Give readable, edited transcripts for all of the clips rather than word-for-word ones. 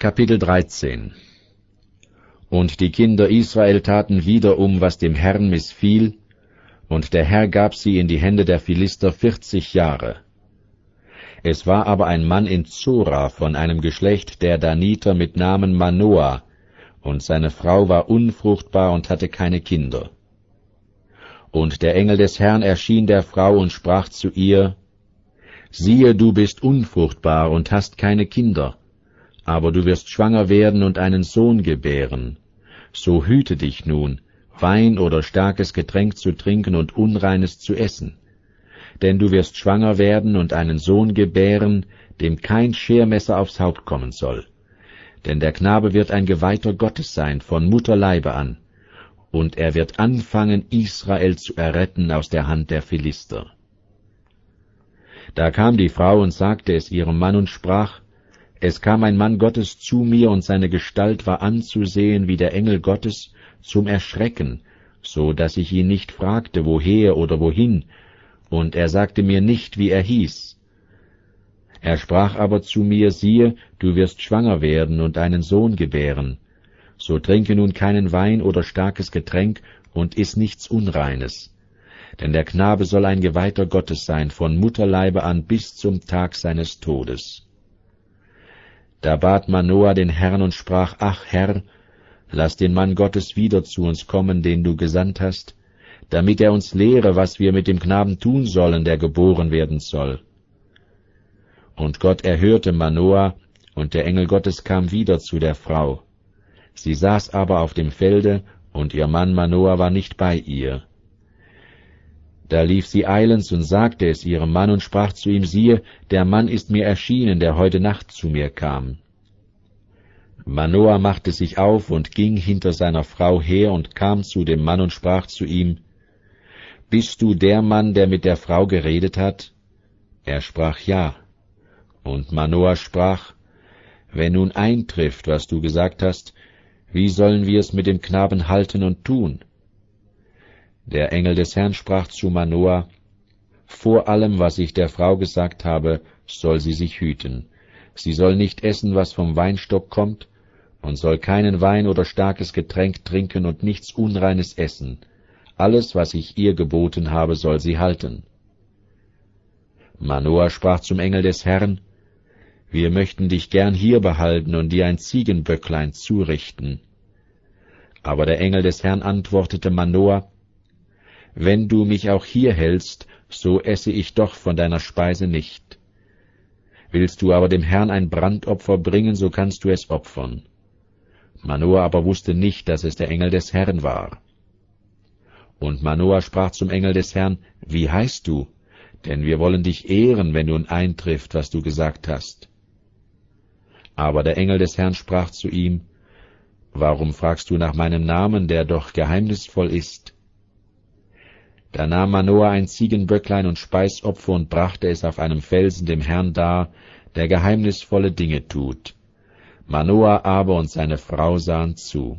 Kapitel 13. Und die Kinder Israel taten wiederum, was dem Herrn missfiel, und der Herr gab sie in die Hände der Philister 40 Jahre. Es war aber ein Mann in Zora von einem Geschlecht der Daniter mit Namen Manoah, und seine Frau war unfruchtbar und hatte keine Kinder. Und der Engel des Herrn erschien der Frau und sprach zu ihr: Siehe, du bist unfruchtbar und hast keine Kinder, aber du wirst schwanger werden und einen Sohn gebären. So hüte dich nun, Wein oder starkes Getränk zu trinken und Unreines zu essen. Denn du wirst schwanger werden und einen Sohn gebären, dem kein Schermesser aufs Haupt kommen soll. Denn der Knabe wird ein Geweihter Gottes sein, von Mutterleibe an, und er wird anfangen, Israel zu erretten aus der Hand der Philister. Da kam die Frau und sagte es ihrem Mann und sprach: Es kam ein Mann Gottes zu mir, und seine Gestalt war anzusehen wie der Engel Gottes, zum Erschrecken, so dass ich ihn nicht fragte, woher oder wohin, und er sagte mir nicht, wie er hieß. Er sprach aber zu mir: Siehe, du wirst schwanger werden und einen Sohn gebären. So trinke nun keinen Wein oder starkes Getränk und iss nichts Unreines. Denn der Knabe soll ein Geweihter Gottes sein, von Mutterleibe an bis zum Tag seines Todes. Da bat Manoah den Herrn und sprach: Ach Herr, lass den Mann Gottes wieder zu uns kommen, den du gesandt hast, damit er uns lehre, was wir mit dem Knaben tun sollen, der geboren werden soll. Und Gott erhörte Manoah, und der Engel Gottes kam wieder zu der Frau. Sie saß aber auf dem Felde, und ihr Mann Manoah war nicht bei ihr. Da lief sie eilends und sagte es ihrem Mann und sprach zu ihm: Siehe, der Mann ist mir erschienen, der heute Nacht zu mir kam. Manoah machte sich auf und ging hinter seiner Frau her und kam zu dem Mann und sprach zu ihm: Bist du der Mann, der mit der Frau geredet hat? Er sprach: Ja. Und Manoah sprach: Wenn nun eintrifft, was du gesagt hast, wie sollen wir es mit dem Knaben halten und tun? Der Engel des Herrn sprach zu Manoah: Vor allem, was ich der Frau gesagt habe, soll sie sich hüten. Sie soll nicht essen, was vom Weinstock kommt, und soll keinen Wein oder starkes Getränk trinken und nichts Unreines essen. Alles, was ich ihr geboten habe, soll sie halten. Manoah sprach zum Engel des Herrn: Wir möchten dich gern hier behalten und dir ein Ziegenböcklein zurichten. Aber der Engel des Herrn antwortete Manoah: Wenn du mich auch hier hältst, so esse ich doch von deiner Speise nicht. Willst du aber dem Herrn ein Brandopfer bringen, so kannst du es opfern. Manoah aber wusste nicht, dass es der Engel des Herrn war. Und Manoah sprach zum Engel des Herrn: Wie heißt du? Denn wir wollen dich ehren, wenn nun eintrifft, was du gesagt hast. Aber der Engel des Herrn sprach zu ihm: Warum fragst du nach meinem Namen, der doch geheimnisvoll ist? Da nahm Manoah ein Ziegenböcklein und Speisopfer und brachte es auf einem Felsen dem Herrn dar, der geheimnisvolle Dinge tut. Manoah aber und seine Frau sahen zu.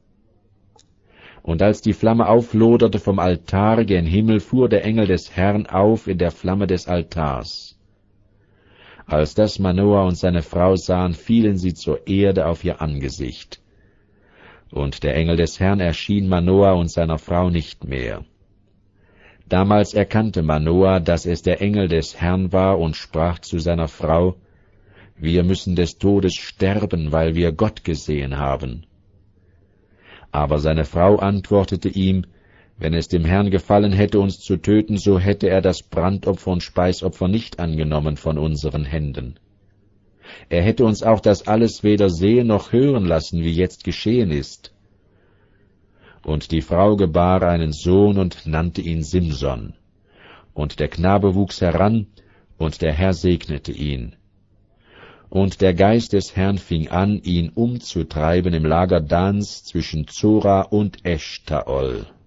Und als die Flamme aufloderte vom Altar gen Himmel, fuhr der Engel des Herrn auf in der Flamme des Altars. Als das Manoah und seine Frau sahen, fielen sie zur Erde auf ihr Angesicht. Und der Engel des Herrn erschien Manoah und seiner Frau nicht mehr. Damals erkannte Manoah, dass es der Engel des Herrn war, und sprach zu seiner Frau: Wir müssen des Todes sterben, weil wir Gott gesehen haben. Aber seine Frau antwortete ihm: Wenn es dem Herrn gefallen hätte, uns zu töten, so hätte er das Brandopfer und Speisopfer nicht angenommen von unseren Händen. Er hätte uns auch das alles weder sehen noch hören lassen, wie jetzt geschehen ist. Und die Frau gebar einen Sohn und nannte ihn Simson. Und der Knabe wuchs heran, und der Herr segnete ihn. Und der Geist des Herrn fing an, ihn umzutreiben im Lager Dans zwischen Zora und Eschtaol.